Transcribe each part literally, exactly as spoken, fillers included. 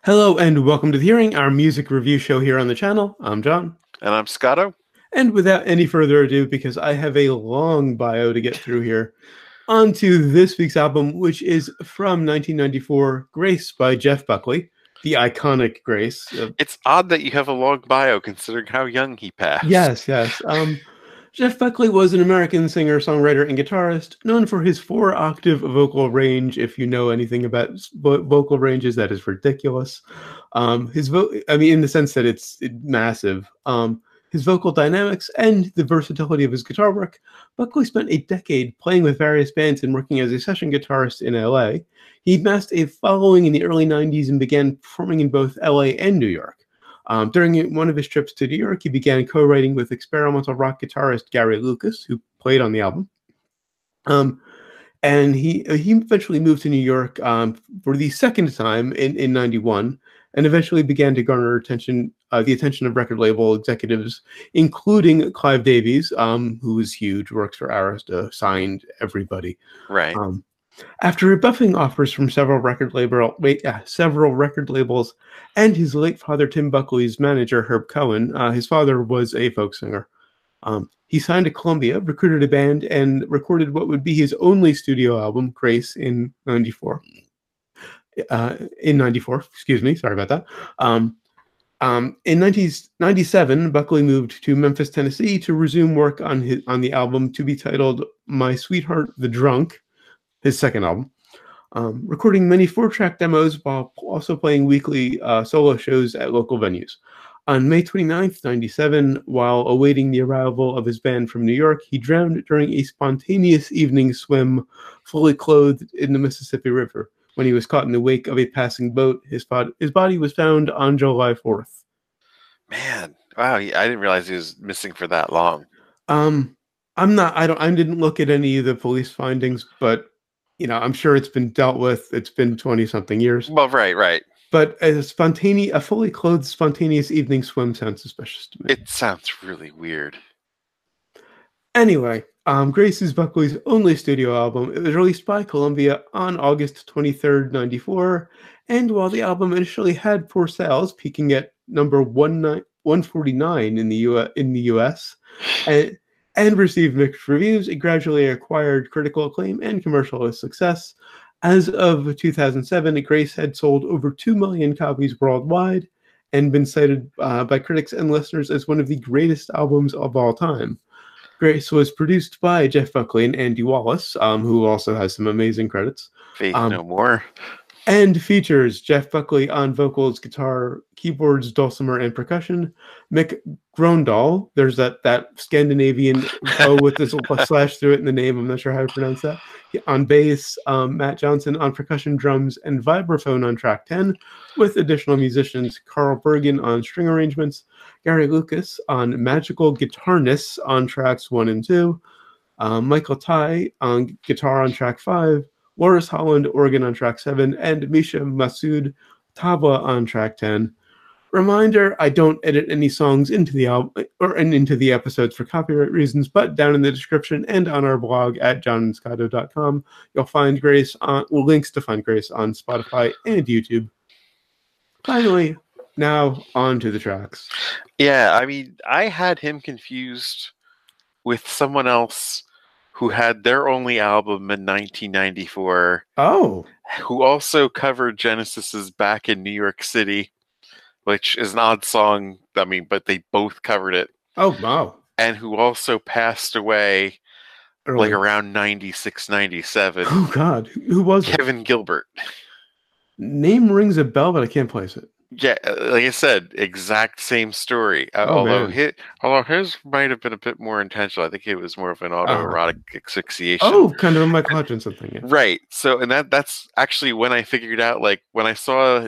Hello and welcome to the Hearing, our music review show here on the channel. I'm John. And I'm Scotto. And without any further ado, because I have a long bio to get through here, on to this week's album, which is from nineteen ninety-four, Grace by Jeff Buckley, the iconic Grace. It's odd that you have a long bio considering how young he passed. Yes, yes. Um, Jeff Buckley was an American singer, songwriter, and guitarist, known for his four-octave vocal range. If you know anything about vo vocal ranges, that is ridiculous. Um, his vo I mean, in the sense that it's massive. Um, his vocal dynamics and the versatility of his guitar work. Buckley spent a decade playing with various bands and working as a session guitarist in L A. He amassed a following in the early nineties and began performing in both L A and New York. Um, during one of his trips to New York, he began co-writing with experimental rock guitarist Gary Lucas, who played on the album. Um, and he he eventually moved to New York um, for the second time in, in ninety-one, and eventually began to garner attention, uh, the attention of record label executives, including Clive Davies, um, who is huge, works for Arista, signed everybody. Right. Um, After rebuffing offers from several record label, wait, uh, several record labels, and his late father Tim Buckley's manager Herb Cohen, uh, his father was a folk singer. Um, he signed to Columbia, recruited a band, and recorded what would be his only studio album, Grace, in ninety-four. Uh, in ninety-four, excuse me, sorry about that. Um, um, in nineteen ninety-seven, Buckley moved to Memphis, Tennessee, to resume work on his on the album to be titled "My Sweetheart the Drunk," his second album, um, recording many four-track demos while also playing weekly uh, solo shows at local venues. On May twenty-ninth, ninety-seven, while awaiting the arrival of his band from New York, he drowned during a spontaneous evening swim, fully clothed in the Mississippi River. When he was caught in the wake of a passing boat, his, bod his body was found on July fourth. Man, wow, I didn't realize he was missing for that long. Um, I'm not, I don't, I didn't look at any of the police findings, but you know, I'm sure it's been dealt with. It's been twenty something years. Well, right, right. But a spontaneous, a fully clothed spontaneous evening swim sounds suspicious to me. It sounds really weird. Anyway, um, Grace is Buckley's only studio album. It was released by Columbia on August twenty-third, ninety-four. And while the album initially had poor sales, peaking at number one forty-nine in the U S, in the U S, and and received mixed reviews, it gradually acquired critical acclaim and commercial success. As of two thousand seven, Grace had sold over two million copies worldwide and been cited uh, by critics and listeners as one of the greatest albums of all time. Grace was produced by Jeff Buckley and Andy Wallace, um, who also has some amazing credits. Faith um, no more. And features Jeff Buckley on vocals, guitar, keyboards, dulcimer, and percussion. Mick Grøndahl, there's that that Scandinavian O with this slash through it in the name. I'm not sure how to pronounce that. On bass, um, Matt Johnson on percussion, drums, and vibraphone on track ten, with additional musicians Carl Bergen on string arrangements, Gary Lucas on magical guitarness on tracks one and two, um, Michael Ty on guitar on track five, Loris Holland, organ on track seven, and Misha Masood, tabla on track ten. Reminder, I don't edit any songs into the album or into the episodes for copyright reasons, but down in the description and on our blog at john and scotto dot com, you'll find Grace on well, links to find Grace on Spotify and YouTube. Finally, now on to the tracks. Yeah, I mean, I had him confused with someone else who had their only album in nineteen ninety-four. Oh. Who also covered Genesis's Back in New York City, which is an odd song, I mean, but they both covered it. Oh, wow. And who also passed away Early. like around ninety-six, ninety-seven. Oh, God. Who was it? Kevin Gilbert. Name rings a bell, but I can't place it. Yeah, like I said, exact same story. Uh, oh, although, man. his, although his might have been a bit more intentional. I think it was more of an autoerotic uh, asphyxiation. Oh, kind of a Michael Hutchinson thing. Yeah. Right. So, and that that's actually when I figured out, like, when I saw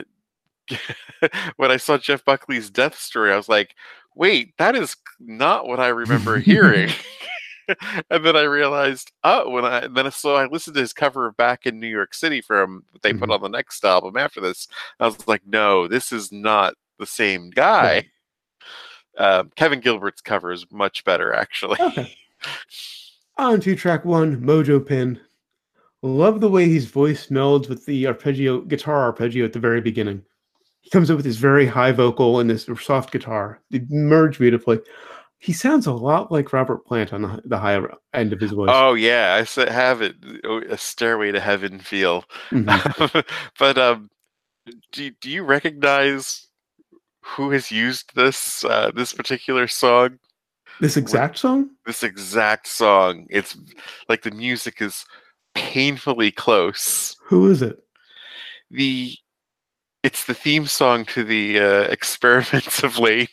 when I saw Jeff Buckley's death story, I was like, wait, that is not what I remember hearing. And then I realized, oh, when I then so I listened to his cover of Back in New York City from they put on the next album after this. I was like, no, this is not the same guy. Right. Um, Kevin Gilbert's cover is much better, actually. Okay. On to track one, Mojo Pin. Love the way his voice melds with the arpeggio, guitar arpeggio at the very beginning. He comes up with this very high vocal and this soft guitar. They merge beautifully. He sounds a lot like Robert Plant on the, the higher end of his voice. Oh yeah, I said have it a Stairway to Heaven feel. Mm-hmm. But um, do do you recognize who has used this uh, this particular song? This exact song? This exact song. It's like the music is painfully close. Who is it? The it's the theme song to the uh, Experiments of Lane.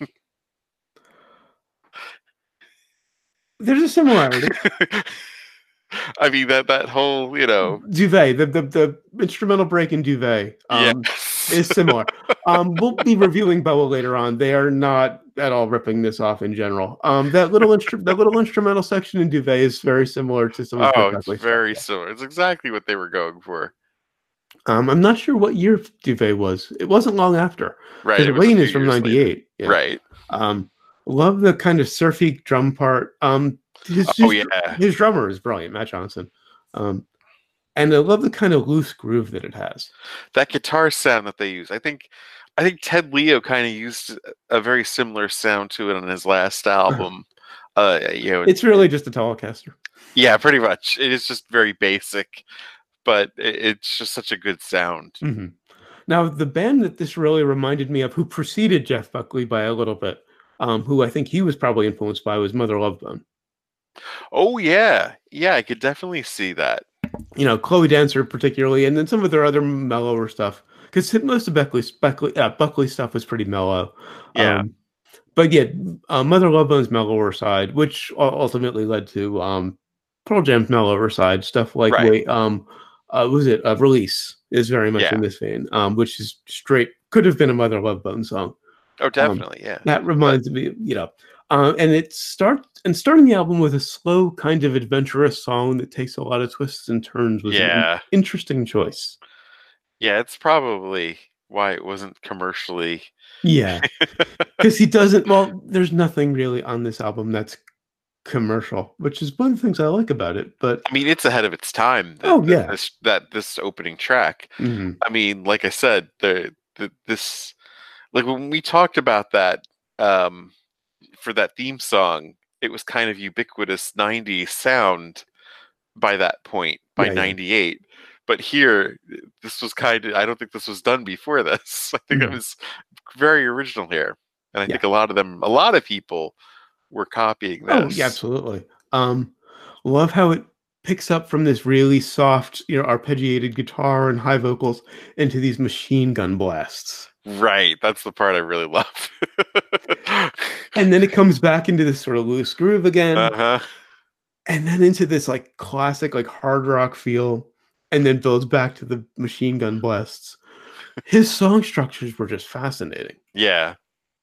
There's a similarity. I mean that that whole, you know, Duvet, the the, the instrumental break in Duvet um, yes. is similar. um, we'll be reviewing Boa later on. They are not at all ripping this off in general. Um, that little instru- that little instrumental section in Duvet is very similar to some of Oh, the it's very stuff, similar. It's exactly what they were going for. Um, I'm not sure what year Duvet was. It wasn't long after. Right. Because Lane is from ninety-eight. Yeah. Right. Um, love the kind of surfy drum part. Um, his, oh, his, yeah. His drummer is brilliant, Matt Johnson. Um, and I love the kind of loose groove that it has. That guitar sound that they use. I think I think Ted Leo kind of used a very similar sound to it on his last album. uh, you know, it's really just a Telecaster. Yeah, pretty much. It is just very basic, but it, it's just such a good sound. Mm-hmm. Now, the band that this really reminded me of, who preceded Jeff Buckley by a little bit, um, who I think he was probably influenced by, was Mother Love Bone. Oh, yeah. Yeah, I could definitely see that. You know, Chloe Dancer particularly, and then some of their other mellower stuff. Because most of Buckley's, Buckley, uh, Buckley stuff was pretty mellow. Yeah. Um, but yeah, uh, Mother Love Bone's mellower side, which ultimately led to um, Pearl Jam's mellower side, stuff like, right. wait, um, uh, was it, uh, Release is very much yeah. in this vein, um, which is straight, could have been a Mother Love Bone song. Oh, definitely, um, yeah. That reminds but... me, you know, uh, and it starts and starting the album with a slow, kind of adventurous song that takes a lot of twists and turns was yeah. an interesting choice. Yeah, it's probably why it wasn't commercially. Yeah, because he doesn't. Well, there's nothing really on this album that's commercial, which is one of the things I like about it. But I mean, it's ahead of its time. That, oh that, yeah, this, that this opening track. Mm-hmm. I mean, like I said, the, the this like when we talked about that um, for that theme song, it was kind of ubiquitous nineties sound by that point, by yeah, ninety-eight. Yeah. But here, this was kind of, I don't think this was done before this. I think mm-hmm. it was very original here. And I yeah. think a lot of them, a lot of people were copying this. Oh, yeah, absolutely. Um, love how it picks up from this really soft, you know, arpeggiated guitar and high vocals into these machine gun blasts. Right. That's the part I really love. And then it comes back into this sort of loose groove again. Uh-huh. And then into this like classic, like hard rock feel, and then builds back to the machine gun blasts. His song structures were just fascinating. Yeah.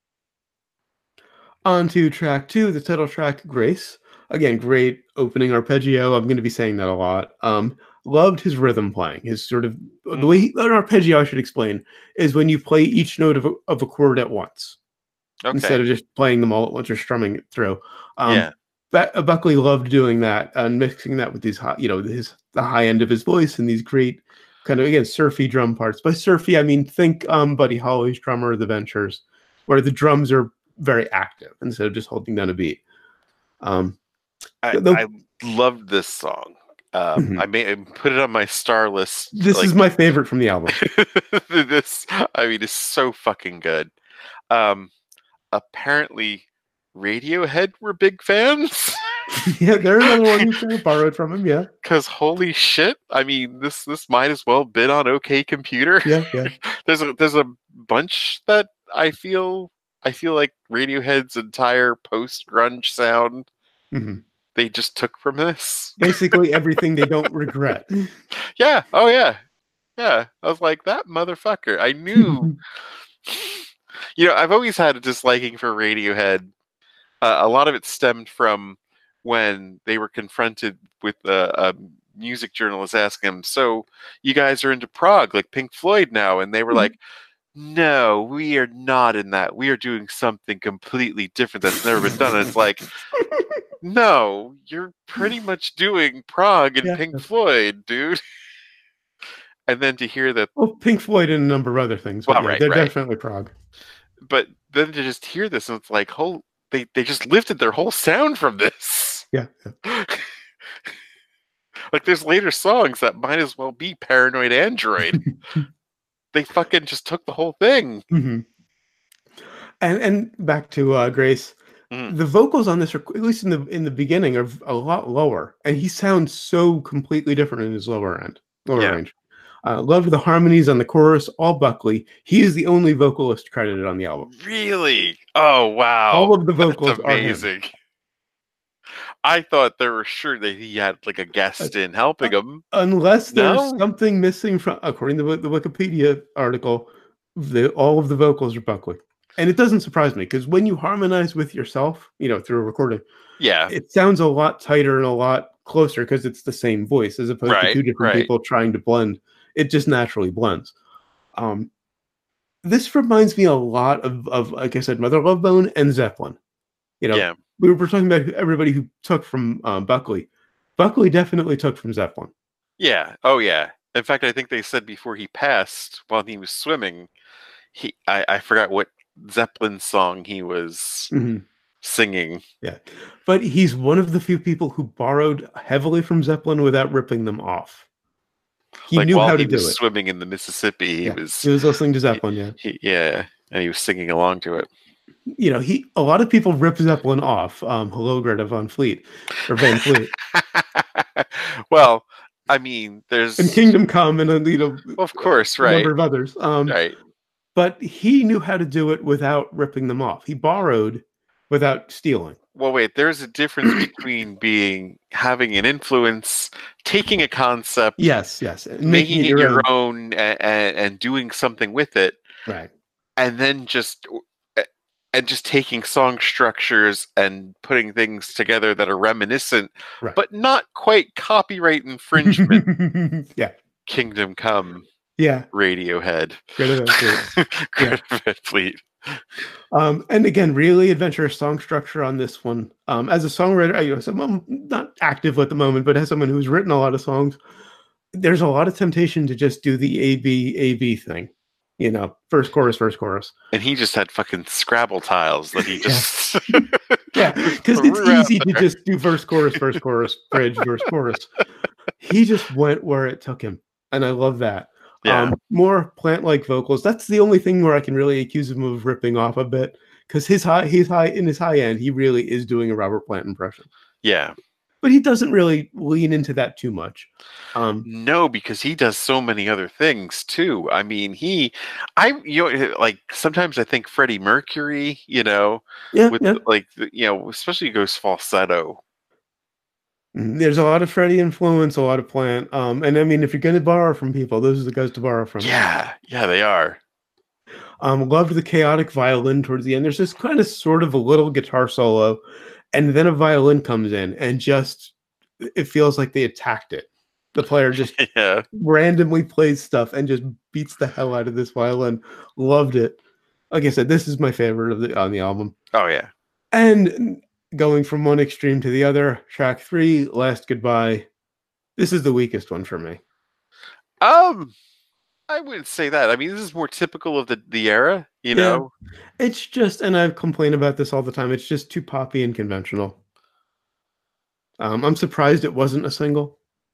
On to track two, the title track, Grace. Again, great opening arpeggio. I'm going to be saying that a lot. Um, loved his rhythm playing. His sort of, mm. the way he, an arpeggio, I should explain, is when you play each note of a, of a chord at once. Okay. Instead of just playing them all at once or strumming it through. Um, yeah. But Buckley loved doing that and mixing that with these high, you know, his the high end of his voice and these great kind of, again, surfy drum parts. By surfy, I mean, think um, Buddy Holly's drummer, The Ventures, where the drums are very active instead of just holding down a beat. Um, I, the, I loved this song. Um, mm-hmm. I may put it on my star list. This like, is my favorite from the album. This, I mean, it's so fucking good. Um, apparently, Radiohead were big fans. Yeah, they're another one who borrowed from him. Yeah, because holy shit! I mean, this this might as well been on OK Computer. Yeah, yeah. there's a there's a bunch that I feel I feel like Radiohead's entire post grunge sound. Mm-hmm. They just took from this. Basically everything they don't regret. Yeah. Oh yeah. Yeah. I was like, that motherfucker. I knew. You know, I've always had a disliking for Radiohead. Uh, a lot of it stemmed from when they were confronted with a, a music journalist asking them, so you guys are into prog like Pink Floyd now? And they were mm-hmm. like, no, we are not in that. We are doing something completely different that's never been done. And it's like, no, you're pretty much doing prog and yeah. Pink Floyd, dude. and then to hear that, well, Pink Floyd and a number of other things, but well, yeah, right, they're right. definitely prog. But then to just hear this, and it's like, whole they they just lifted their whole sound from this. Yeah. yeah. Like, there's later songs that might as well be Paranoid Android. They fucking just took the whole thing. Mm-hmm. And and back to uh, Grace, Mm. the vocals on this, are, at least in the in the beginning, are a lot lower, and he sounds so completely different in his lower end, lower Yeah. range. Uh, love the harmonies on the chorus, all Buckley. He is the only vocalist credited on the album. Really? Oh, wow. All of the vocals That's amazing. are him. I thought they were sure that he had like a guest in helping uh, him. Unless there's No? something missing from, according to the Wikipedia article, the, all of the vocals are Buckley. And it doesn't surprise me, because when you harmonize with yourself, you know, through a recording, Yeah. it sounds a lot tighter and a lot closer because it's the same voice, as opposed Right, to two different right. people trying to blend. It just naturally blends. Um, this reminds me a lot of, of, like I said, Mother Love Bone and Zeppelin. You know, Yeah. we were talking about everybody who took from um, Buckley. Buckley definitely took from Zeppelin. Yeah. Oh, yeah. In fact, I think they said before he passed, while he was swimming, he I, I forgot what Zeppelin song he was Mm-hmm. singing. Yeah, but he's one of the few people who borrowed heavily from Zeppelin without ripping them off. He like knew while how he to do was it. swimming in the Mississippi, he Yeah. was He was listening to Zeppelin. Yeah, he, yeah, and he was singing along to it. You know, he a lot of people rip Zeppelin off. Um, hello, Greta Van Fleet or Van Fleet. Well, I mean, there's and Kingdom Come and you know, well, of course, a right, number of others. Um, right. But he knew how to do it without ripping them off. He borrowed without stealing. Well, wait, there's a difference between being having an influence, taking a concept, yes, yes, and making, making it your own, own and, and, and doing something with it, right, and then just and just taking song structures and putting things together that are reminiscent, right. but not quite copyright infringement. Yeah, Kingdom Come. Yeah, Radiohead. Greta Van Fleet. Greta Van Fleet. Um, and again, really adventurous song structure on this one. Um, as a songwriter, I, you know, someone not active at the moment, but as someone who's written a lot of songs, there's a lot of temptation to just do the A B A B thing. You know, first chorus, first chorus. And he just had fucking Scrabble tiles that he just yeah, because it's easy to just do verse, chorus, verse, chorus, bridge, verse, chorus. He just went where it took him, and I love that. Yeah. Um, more plant-like vocals. That's the only thing where I can really accuse him of ripping off a bit, because his high, his high in his high end, he really is doing a Robert Plant impression. Yeah, but he doesn't really lean into that too much. Um, no, because he does so many other things too. I mean, he, I, you know, like sometimes I think Freddie Mercury, you know, yeah, with yeah. like you know, especially goes falsetto. There's a lot of Freddie influence, a lot of Plant. Um, and I mean, if you're going to borrow from people, those are the guys to borrow from. Yeah, yeah, they are. Um, loved the chaotic violin towards the end. There's this kind of sort of a little guitar solo, and then a violin comes in, and just it feels like they attacked it. The player just yeah. randomly plays stuff and just beats the hell out of this violin. Loved it. Like I said, this is my favorite of the on the album. Oh yeah. And going from one extreme to the other, track three, Last Goodbye. This is the weakest one for me. Um, I wouldn't say that. I mean, this is more typical of the, the era, you yeah. know? It's just, and I've complained about this all the time, it's just too poppy and conventional. Um, I'm surprised it wasn't a single.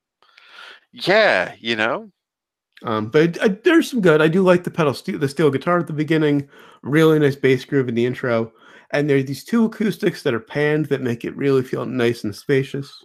Yeah, you know? Um, but uh, there's some good. I do like the pedal, steel, the steel guitar at the beginning, really nice bass groove in the intro. And there are these two acoustics that are panned that make it really feel nice and spacious.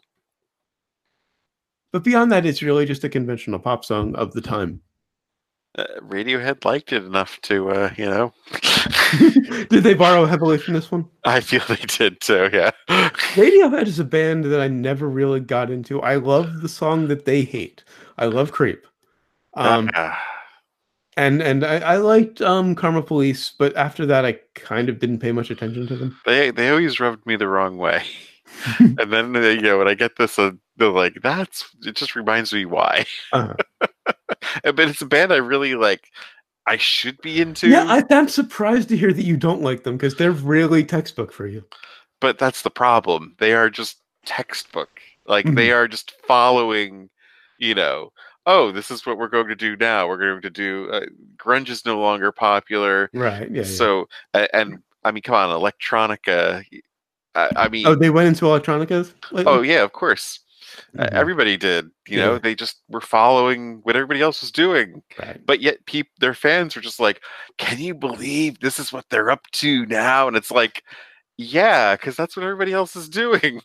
But beyond that, it's really just a conventional pop song of the time. Uh, Radiohead liked it enough to, uh, you know. Did they borrow heavily from this one? I feel they did too, yeah. Radiohead is a band that I never really got into. I love the song that they hate. I love Creep. Um, uh, and and I, I liked um, Karma Police, but after that, I kind of didn't pay much attention to them. They they always rubbed me the wrong way. And then, uh, you know, when I get this, uh, they're like, that's, it just reminds me why. Uh-huh. But it's a band I really like. I should be into. Yeah, I, I'm surprised to hear that you don't like them, because they're really textbook for you. But that's the problem. They are just textbook. Like, Mhm. they are just following, you know, oh, this is what we're going to do now. We're going to do uh, grunge is no longer popular. Right. Yeah. Yeah. So a- and I mean, come on, electronica. I, I Oh, mean, they went into electronicas oh lately? yeah, of course. Uh, Hmm. everybody did. You know, Yeah. they just were following what everybody else was doing. Right. But yet, peop their fans were just like, "Can you believe this is what they're up to now?" And it's like, yeah, because that's what everybody else is doing.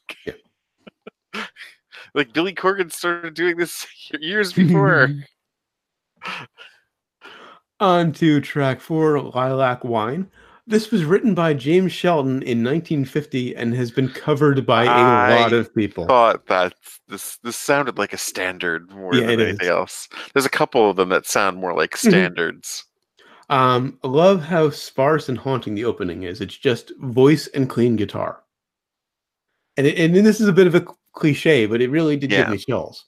Like Billy Corgan started doing this years before. On to track four, Lilac Wine. This was written by James Shelton in nineteen fifty and has been covered by a lot I of people. thought that this this sounded like a standard more Yeah, than it anything is. else. There's a couple of them that sound more like Mhm. standards. Um, I love how sparse and haunting the opening is. It's just voice and clean guitar. And it, and this is a bit of a cliche, but it really did give Yeah. me chills.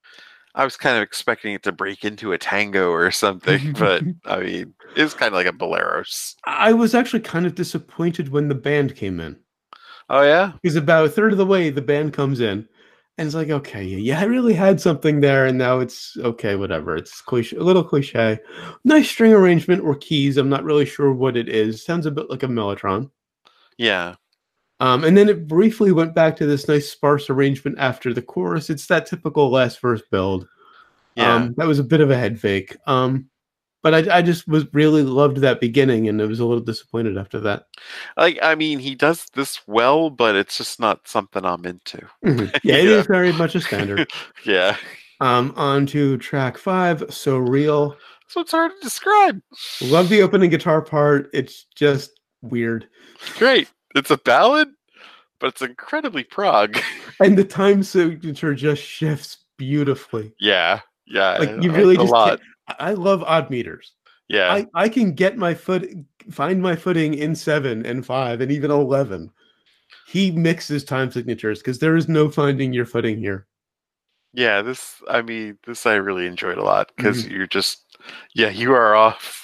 I was kind of expecting it to break into a tango or something, but I mean, it's kind of like a boleros. I was actually kind of disappointed when the band came in. Oh yeah, Because about a third of the way, the band comes in, and it's like, okay, yeah, I really had something there, and now it's okay, whatever. It's cliche, a little cliche. Nice string arrangement or keys. I'm not really sure what it is. Sounds a bit like a mellotron. yeah, Um, and then it briefly went back to this nice sparse arrangement after the chorus. It's that typical last verse build. yeah. Um, that was a bit of a head fake. Um, but I, I just was really loved that beginning, and I was a little disappointed after that. Like, I mean, he does this well, but it's just not something I'm into. Mhm. Yeah, it Yeah. is very much a standard. Yeah, Um, on to track five, So Real. so it's hard to describe. Love the opening guitar part. It's just weird. Great, it's a ballad, but it's incredibly prog. And the time signature just shifts beautifully. Yeah, yeah, Like you I really like a just lot. can't. I love odd meters. Yeah, I, I can get my foot, find my footing in seven and five and even eleven. He mixes time signatures because there is no finding your footing here. yeah. This, I mean, this I really enjoyed a lot because Mhm. you're just, yeah, you are off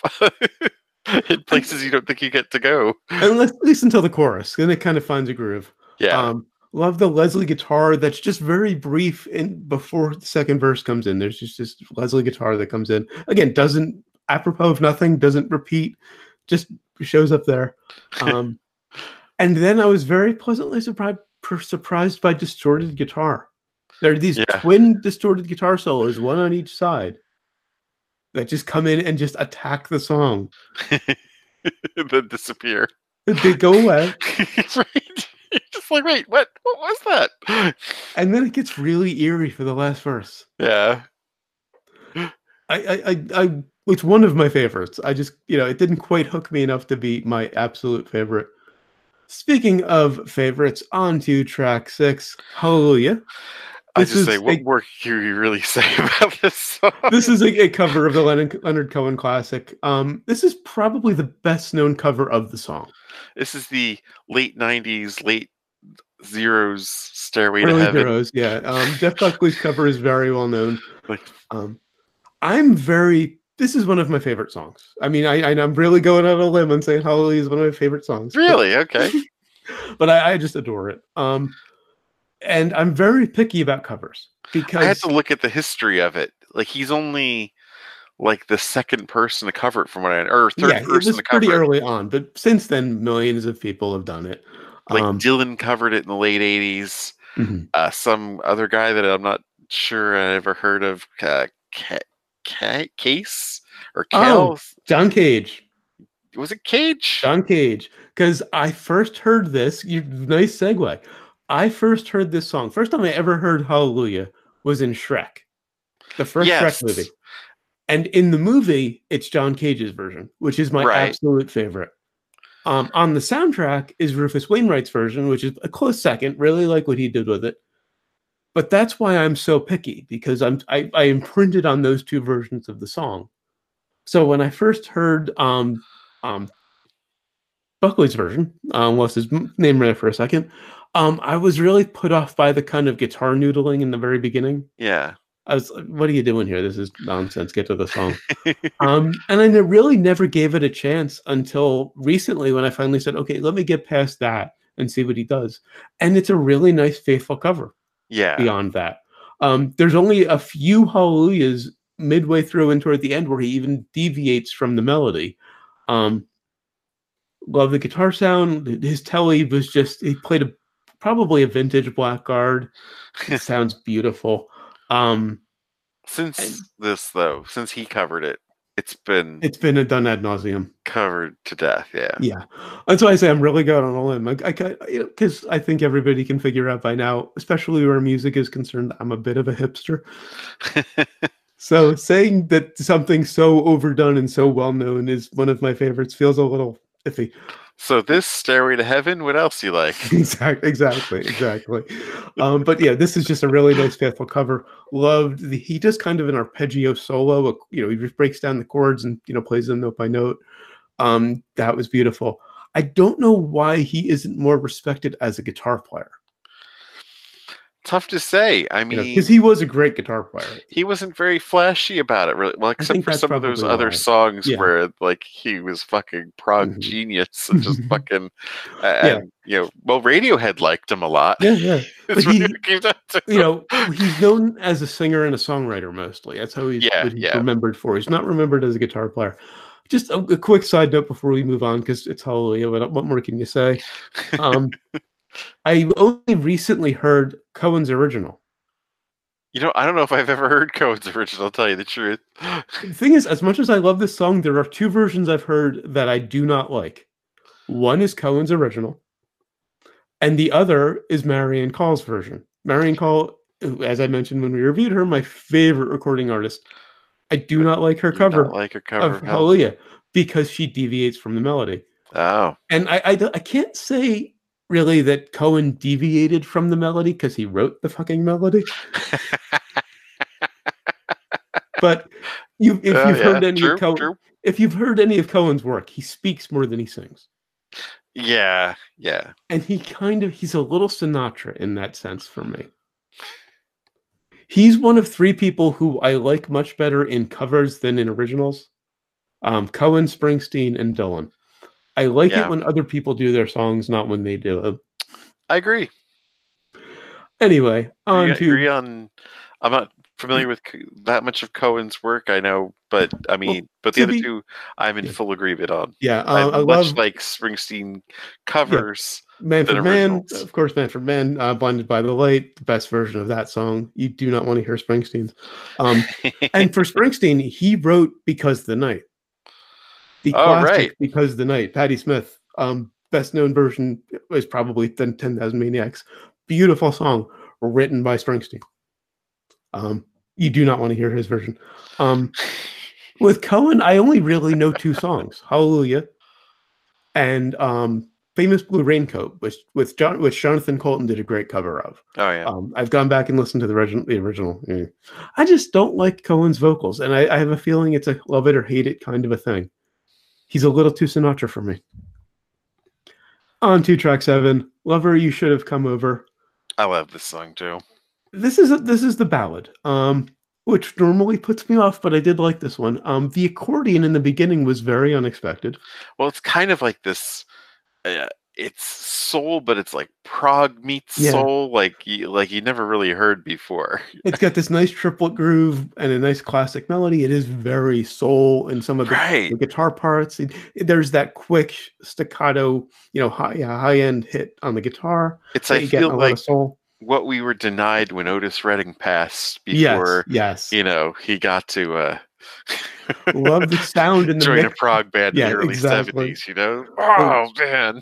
in places you don't think you get to go. Unless, at least until the chorus, then it kind of finds a groove. Yeah, Um, love the Leslie guitar that's just very brief in before the second verse comes in. There's just this Leslie guitar that comes in. Again, doesn't apropos of nothing, doesn't repeat, just shows up there. Um, and then I was very pleasantly surprised surprised by distorted guitar. There are these yeah. twin distorted guitar solos, one on each side, that just come in and just attack the song. Then disappear. They go away. Right? You're just like, wait, what? What was that? And then it gets really eerie for the last verse. Yeah. I, I, I, I, it's one of my favorites. I just, you know, it didn't quite hook me enough to be my absolute favorite. Speaking of favorites, on to track six, Hallelujah. I This just say, is what a, more can you really say about this song? this is a, a cover of the Leonard, Leonard Cohen classic. Um, this is probably the best known cover of the song. This is the late nineties, late zeros Stairway to Early Heaven. Heroes, yeah. Um, Jeff Buckley's cover is very well known. Like, Um, I'm very. This is one of my favorite songs. I mean, I, I I'm really going out on a limb and saying Hallelujah is one of my favorite songs. but- really? Okay. but I, I just adore it. Um, and I'm very picky about covers I had because to look at the history of it. Like, he's only like the second person to cover it from what I or third yeah, it person was to cover pretty it. early on. But since then, millions of people have done it. Like Um, Dylan covered it in the late eighties. mhm. Uh, some other guy that I'm not sure I ever heard of, uh, Ca- Ca- Case or Oh, Cal. John Cage. Was it Cage? John Cage. Because I first heard this. You nice segue. I first heard this song. First time I ever heard Hallelujah was in Shrek, the first Yes. Shrek movie. And in the movie, it's John Cage's version, which is my Right. absolute favorite. Um, on the soundtrack is Rufus Wainwright's version, which is a close second. Really like what he did with it. But that's why I'm so picky, because I'm I, I imprinted on those two versions of the song. So when I first heard um, um, Buckley's version, um, lost his m- name right for a second, um, I was really put off by the kind of guitar noodling in the very beginning. Yeah. I was like, what are you doing here? This is nonsense. Get to the song. um, and I ne- really never gave it a chance until recently when I finally said, okay, let me get past that and see what he does. And it's a really nice, faithful cover Yeah. beyond that. Um, there's only a few hallelujahs midway through and toward the end where he even deviates from the melody. Um, love the guitar sound. His telly was just, he played a probably a vintage Blackguard. It sounds beautiful. Um, since and, this though, since he covered it, it's been it's been a done ad nauseum. Covered to death, yeah. Yeah. That's why I say I'm really going on a limb. I, I, you know, because I think everybody can figure out by now, especially where music is concerned, I'm a bit of a hipster. So saying that something so overdone and so well known is one of my favorites feels a little iffy. So this Stairway to Heaven, what else do you like? exactly, exactly, exactly. Um, but yeah, this is just a really nice, faithful cover. Loved the he does kind of an arpeggio solo. You know, he just breaks down the chords and you know plays them note by note. Um, that was beautiful. I don't know why he isn't more respected as a guitar player. Tough to say. I mean, because you know, he was a great guitar player. He wasn't very flashy about it, really. Well, except for some of those why. other songs yeah. where, like, he was fucking prog mm-hmm. genius and just fucking, uh, yeah. and, you know, well, Radiohead liked him a lot. Yeah, yeah. But he, you know, he's known as a singer and a songwriter mostly. That's how he's, yeah, he's yeah. remembered for. He's not remembered as a guitar player. Just a, a quick side note before we move on, because it's Hallelujah. But what more can you say? Um, I only recently heard Cohen's original. You know, I don't know if I've ever heard Cohen's original, I'll tell you the truth. The thing is, as much as I love this song, there are two versions I've heard that I do not like. One is Cohen's original, and the other is Marian Call's version. Marian Call, as I mentioned when we reviewed her, my favorite recording artist. I do not like her cover, like her cover of Hallelujah because she deviates from the melody. Oh. And I, I, I can't say really that Cohen deviated from the melody because he wrote the fucking melody. But you, if uh, you've yeah, heard any true, of Cohen, true. if you've heard any of Cohen's work, he speaks more than he sings. Yeah, yeah. And he kind of he's a little Sinatra in that sense for me. He's one of three people who I like much better in covers than in originals. Um, Cohen, Springsteen, and Dylan. I like yeah. it when other people do their songs, not when they do them. I agree. Anyway, on agree, to... agree on. I'm not familiar with that much of Cohen's work, I know, but I mean, well, but the other be... two, I'm in yeah. full agreement on. Yeah, uh, I much love... like Springsteen covers. Yeah. Man for Man, of course, Man for Man, uh, Blinded by the Light, the best version of that song. You do not want to hear Springsteen's. Um, and for Springsteen, he wrote Because the Night. The oh, classic right. Because the Night. Patti Smith, um, best known version is probably ten thousand Maniacs. Beautiful song written by Springsteen. Um, you do not want to hear his version. Um, with Cohen, I only really know two songs, Hallelujah and um, Famous Blue Raincoat, which with John, which Jonathan Colton did a great cover of. Oh yeah, um, I've gone back and listened to the original. The original. Yeah. I just don't like Cohen's vocals, and I, I have a feeling it's a love it or hate it kind of a thing. He's a little too Sinatra for me. On to track seven, "Lover, You Should Have Come Over." I love this song too. This is a, this is the ballad, um, which normally puts me off, but I did like this one. Um, the accordion in the beginning was very unexpected. Well, it's kind of like this. Uh, it's soul, but it's like prog meets yeah. soul, like you, like you never really heard before. It's got this nice triplet groove and a nice classic melody. It is very soul in some of the, right. the guitar parts. It, it, there's that quick staccato, you know, high yeah, high end hit on the guitar. It's I feel like soul. What we were denied when Otis Redding passed before. Yes, yes. You know, he got to. Uh, Love the sound in the join mix. a prog band yeah, in the early exactly. seventies, you know? Oh, man.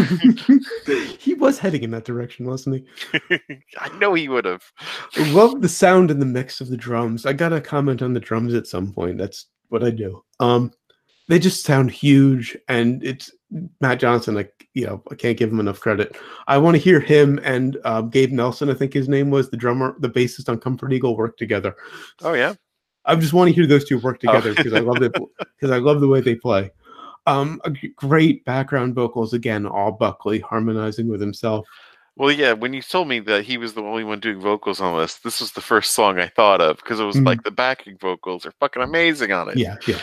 He was heading in that direction, wasn't he? I know he would have. Love the sound in the mix of the drums. I got to comment on the drums at some point. That's what I do. Um, they just sound huge, and it's Matt Johnson. Like, you know, I can't give him enough credit. I want to hear him and uh, Gabe Nelson, I think his name was, the drummer, the bassist on Comfort Eagle, work together. Oh, yeah? I just want to hear those two work together because oh. I love it because I love the way they play. Um, great background vocals again, all Buckley harmonizing with himself. Well, yeah, when you told me that he was the only one doing vocals on this, this was the first song I thought of because it was mm. like the backing vocals are fucking amazing on it. Yeah, yeah.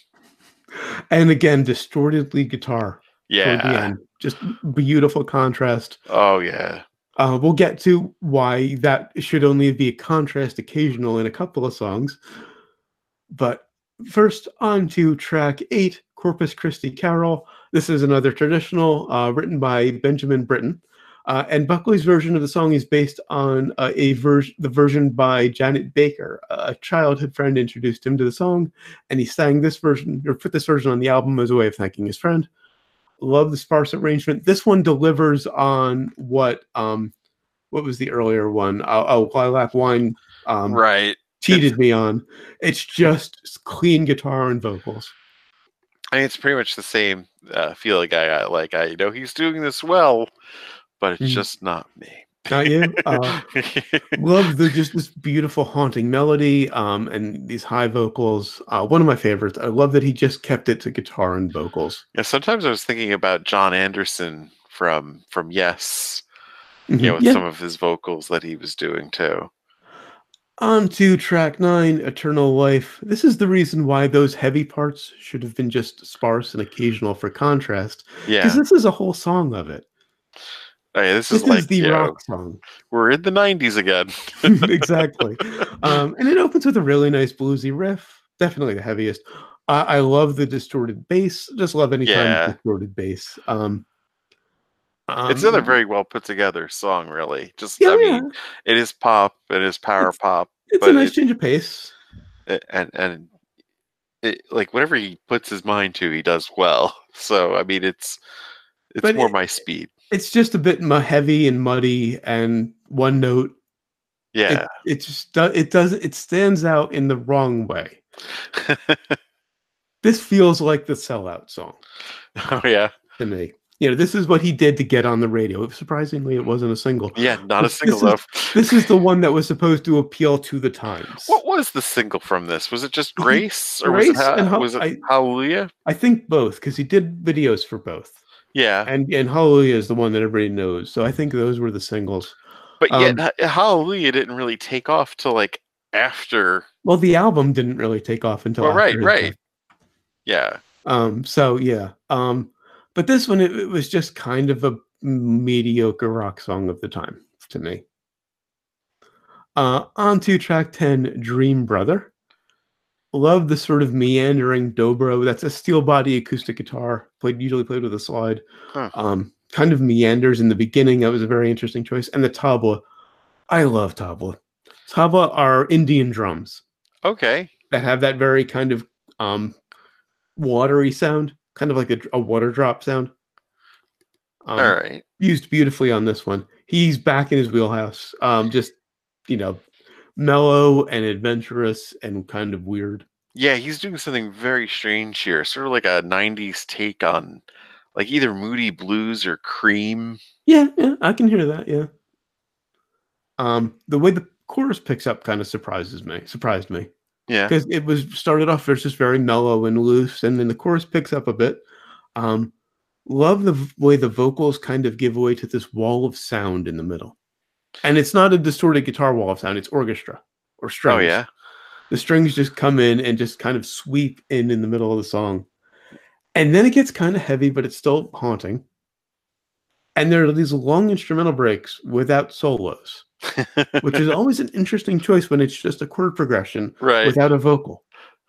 And again, distorted lead guitar. Yeah. Toward the end. Just beautiful contrast. Oh yeah. Uh, we'll get to why that should only be a contrast occasional in a couple of songs. But first, on to track eight, Corpus Christi Carol. This is another traditional uh, written by Benjamin Britten. Uh, and Buckley's version of the song is based on uh, a version, the version by Janet Baker. A childhood friend introduced him to the song, and he sang this version, or put this version on the album as a way of thanking his friend. Love the sparse arrangement. This one delivers on what um, what was the earlier one? Oh, oh Lilac Wine. Um, right. Cheated it's, me on. It's just clean guitar and vocals. I mean, it's pretty much the same uh, feeling I got. Like, I know he's doing this well, but it's mm. just not me. Not you. Uh, love the just this beautiful haunting melody um, and these high vocals. Uh, one of my favorites. I love that he just kept it to guitar and vocals. Yeah. Sometimes I was thinking about John Anderson from from Yes. Mm-hmm. You know, with yeah. some of his vocals that he was doing too. On to track nine, Eternal Life. This is the reason why those heavy parts should have been just sparse and occasional for contrast. Yeah. Because this is a whole song of it. Oh, yeah, this, this is like is the rock know, song. We're in the nineties again. Exactly. Um, and it opens with a really nice bluesy riff. Definitely the heaviest. Uh, I love the distorted bass. Just love any yeah. kind of distorted bass. Um, Um, it's another very well put together song, really. Just, yeah, I mean, yeah. it is pop, it is power it's, pop. It's but a nice it, change of pace. It, and and it, like whatever he puts his mind to, he does well. So I mean, it's it's but more it, my speed. It's just a bit heavy and muddy and one note. Yeah, it, it just it does it stands out in the wrong way. This feels like the Sellout song. Oh yeah, to me. You know, this is what he did to get on the radio. Surprisingly, it wasn't a single. Yeah, not this, a single this though. Is, this is the one that was supposed to appeal to the times. What was the single from this? Was it just Grace, or Grace was it, and ha- was it I, Hallelujah? I think both, because he did videos for both. Yeah, and and Hallelujah is the one that everybody knows. So I think those were the singles. But yet, um, Hallelujah didn't really take off till like after. Well, the album didn't really take off until. Well, right, after right. Time. Yeah. Um. So yeah. Um. But this one, it, it was just kind of a mediocre rock song of the time to me. Uh, on to track ten, Dream Brother. Love the sort of meandering dobro. That's a steel body acoustic guitar, played usually played with a slide. Huh. Um, kind of meanders in the beginning. That was a very interesting choice. And the tabla, I love tabla. Tabla are Indian drums. Okay. That have that very kind of um, watery sound. Kind of like a, a water drop sound. Um, All right. Used beautifully on this one. He's back in his wheelhouse. Um, just, you know, mellow and adventurous and kind of weird. Yeah, he's doing something very strange here. Sort of like a nineties take on like either Moody Blues or Cream. Yeah, yeah, I can hear that, yeah. Um, the way the chorus picks up kind of surprises me. Surprised me. Yeah, because it was started off as just very mellow and loose, and then the chorus picks up a bit. Um, love the v- way the vocals kind of give way to this wall of sound in the middle, and it's not a distorted guitar wall of sound; it's orchestra or strings. Oh yeah, the strings just come in and just kind of sweep in in the middle of the song, and then it gets kind of heavy, but it's still haunting. And there are these long instrumental breaks without solos. Which is always an interesting choice when it's just a chord progression right. without a vocal.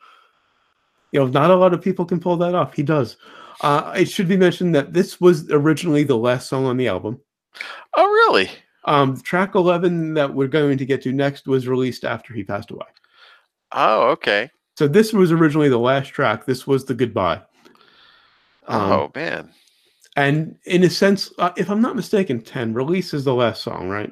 You know, not a lot of people can pull that off. He does. Uh, it should be mentioned that this was originally the last song on the album. Oh, really? Um, track eleven that we're going to get to next was released after he passed away. Oh, okay. So this was originally the last track. This was the goodbye. Um, oh, man. And in a sense, uh, if I'm not mistaken, ten, Release is the last song, right?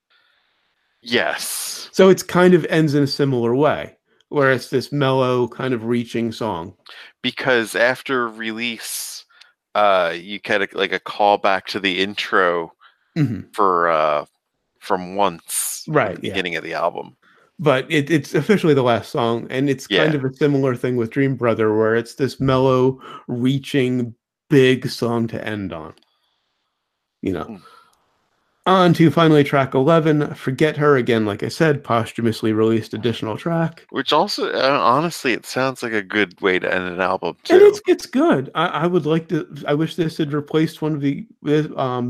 Yes. So it's kind of ends in a similar way, where it's this mellow kind of reaching song. Because after Release, uh, you get a, like a callback to the intro mm-hmm. for uh, from Once, right? the yeah. beginning of the album. But it, it's officially the last song, and it's kind yeah. of a similar thing with Dream Brother, where it's this mellow, reaching, big song to end on. You know. Mm. On to finally track eleven, Forget Her Again, like I said, posthumously released additional track. Which also, uh, honestly, it sounds like a good way to end an album, too. And it's, it's good. I, I would like to, I wish this had replaced one of the um,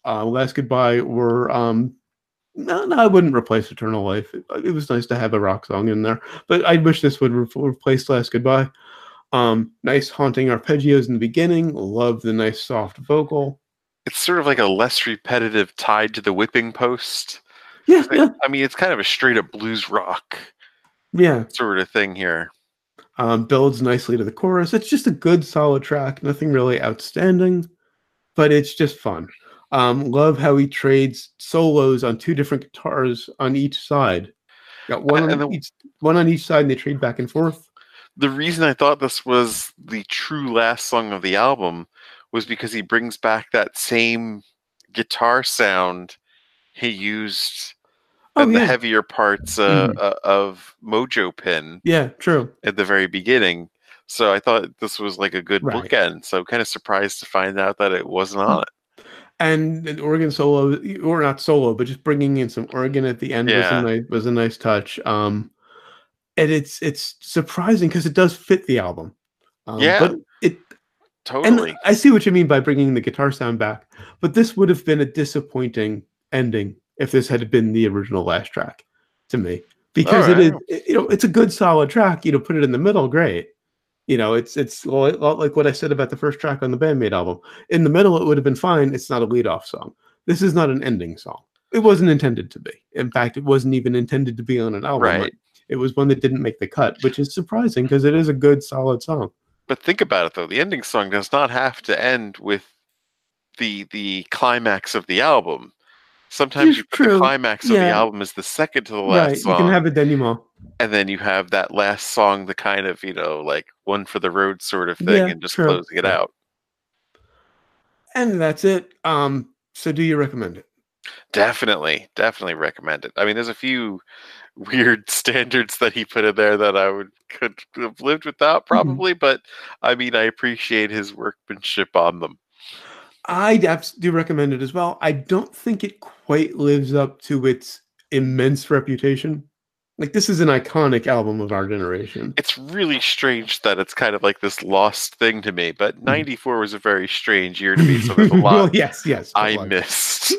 uh, Last Goodbye, or um, no, no, I wouldn't replace Eternal Life. It, it was nice to have a rock song in there, but I wish this would re- replace Last Goodbye. Um, nice haunting arpeggios in the beginning. Love the nice soft vocal. It's sort of like a less repetitive Tied to the Whipping Post. Yeah, yeah, I mean, it's kind of a straight up blues rock yeah. sort of thing here. Um, builds nicely to the chorus. It's just a good, solid track. Nothing really outstanding, but it's just fun. Um, love how he trades solos on two different guitars on each side. Got one on And the, each, one on each side, and they trade back and forth. the reason I thought this was the true last song of the album was because he brings back that same guitar sound he used Oh, in yeah. the heavier parts uh, Mhm. uh, of Mojo Pin Yeah, true. at the very beginning. So I thought this was like a good Right. bookend. So kind of surprised to find out that it wasn't on it. And an organ solo, or not solo, but just bringing in some organ at the end was a Yeah. nice was a nice touch. Um, and it's it's surprising because it does fit the album. Um, Yeah, but it Totally. and I see what you mean by bringing the guitar sound back. But this would have been a disappointing ending if this had been the original last track to me, because it is Alright. it- you know it's a good solid track. You know, put it in the middle, great. You know, it's it's a lot like what I said about the first track on the Bandmate album. In the middle, it would have been fine. It's not a lead-off song. This is not an ending song. It wasn't intended to be. In fact, it wasn't even intended to be on an album. Right. It was one that didn't make the cut, which is surprising because it is a good, solid song. But think about it though, the ending song does not have to end with the the climax of the album. Sometimes It's you put the true. climax of the Yeah. album as the second to the last Right. song. You can have a denouement. And then you have that last song, the kind of, you know, like one for the road sort of thing, Yeah, and just true, closing it true. out. And that's it. Um, so do you recommend it? Definitely, definitely recommend it. I mean, there's a few weird standards that he put in there that I would could have lived without probably, but I mean, I appreciate his workmanship on them. I abs- do recommend it as well. I don't think it quite lives up to its immense reputation. Like, this is an iconic album of our generation. It's really strange that it's kind of like this lost thing to me, but ninety-four was a very strange year to me, so there's a lot Well, yes, yes. it I was. missed.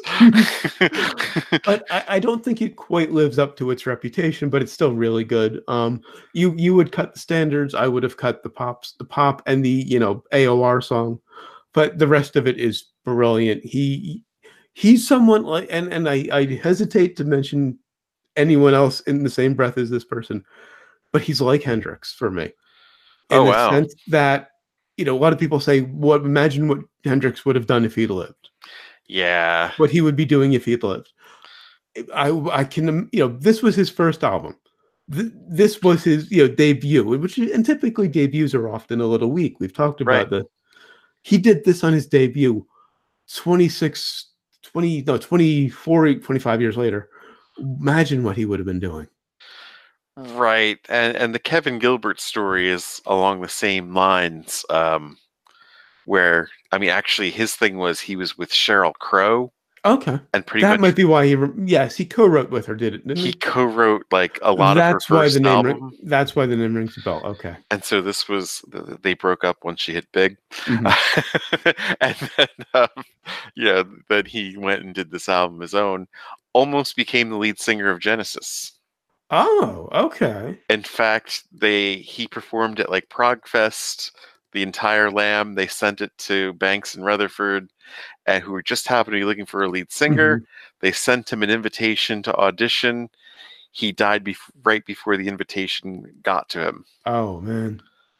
But I, I don't think it quite lives up to its reputation, but it's still really good. Um, you you would cut the standards. I would have cut the pops, the pop, and the you know A O R song, but the rest of it is brilliant. He he's someone like, and and I I hesitate to mention anyone else in the same breath as this person, but he's like Hendrix for me, in Oh, the wow. sense that you know a lot of people say, "What imagine what Hendrix would have done if he'd lived." Yeah. What he would be doing if he'd lived. I I can you know this was his first album. Th- this was his you know debut, which and typically debuts are often a little weak. We've talked about Right. the. He did this on his debut, twenty-six, twenty no twenty-four, twenty-five years later. Imagine what he would have been doing. Right. And and the Kevin Gilbert story is along the same lines. Um, where I mean, actually, his thing was he was with Sheryl Crow, Okay, and pretty that much might be why he. Re- yes, he co-wrote with her, did it? Didn't he he? co-wrote like a lot That's of her why first the name. album. Ring, that's why the name rings a bell. Okay. And so this was they broke up when she hit big, Mhm. and then um, yeah, then he went and did this album his own. Almost became the lead singer of Genesis. Oh, okay. In fact, they he performed at like Progfest, the entire Lamb. They sent it to Banks and Rutherford, and who were just happened to be looking for a lead singer. Mhm. They sent him an invitation to audition. He died bef- right before the invitation got to him. Oh man,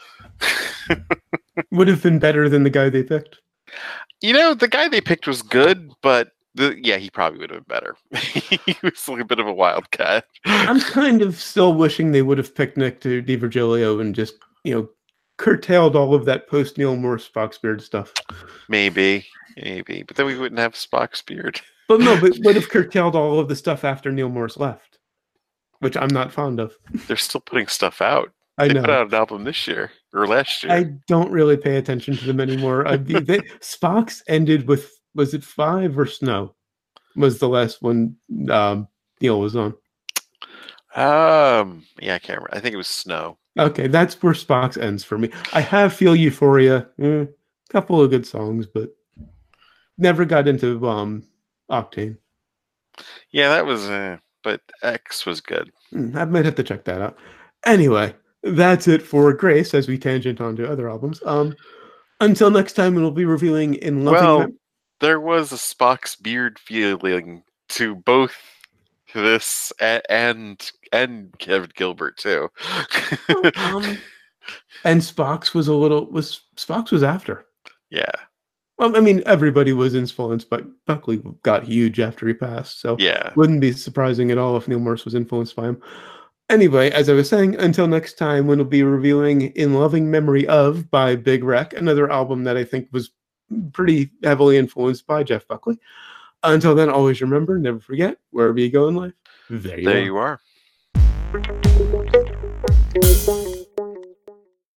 would have been better than the guy they picked. You know, the guy they picked was good, but the yeah, he probably would have been better. He was like a bit of a wildcat. I'm kind of still wishing they would have picked Nick to DiVirgilio and just you know curtailed all of that post Neil Morse Spock's beard stuff. Maybe, maybe, but then we wouldn't have Spock's beard. But no, but would have curtailed all of the stuff after Neil Morse left, which I'm not fond of. They're still putting stuff out. I They know. put out an album this year or last year. I don't really pay attention to them anymore. I, they, Spock's ended with was it Five or Snow? Was the last one um, Neil was on? Um, yeah, I can't remember. I think it was Snow. Okay, that's where Spock's ends for me. I have Feel Euphoria, a eh, couple of good songs, but never got into um, Octane. Yeah, that was, uh, but X was good. Mm, I might have to check that out. Anyway, that's it for Grace as we tangent onto other albums. Um, until next time, we'll be reviewing In Loving Well, Mem- there was a Spock's beard feeling to both this and and, and Kevin Gilbert too. um, and Spock's was a little was Spock's was after. Yeah. Well, I mean, everybody was influenced, but Buckley got huge after he passed, so Yeah. wouldn't be surprising at all if Neil Morse was influenced by him. Anyway, as I was saying, until next time, when we'll be reviewing In Loving Memory Of by Big Wreck, another album that I think was pretty heavily influenced by Jeff Buckley. Until then, always remember, never forget, wherever you go in life, there you There are. you are.